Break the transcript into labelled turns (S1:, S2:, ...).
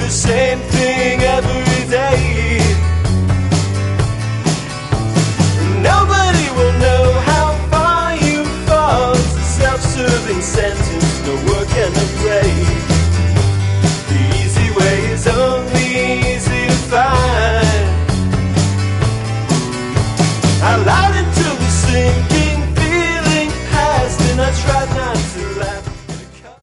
S1: the same thing every day. Nobody will know how far you fall. It's a self-serving sentence, no work and no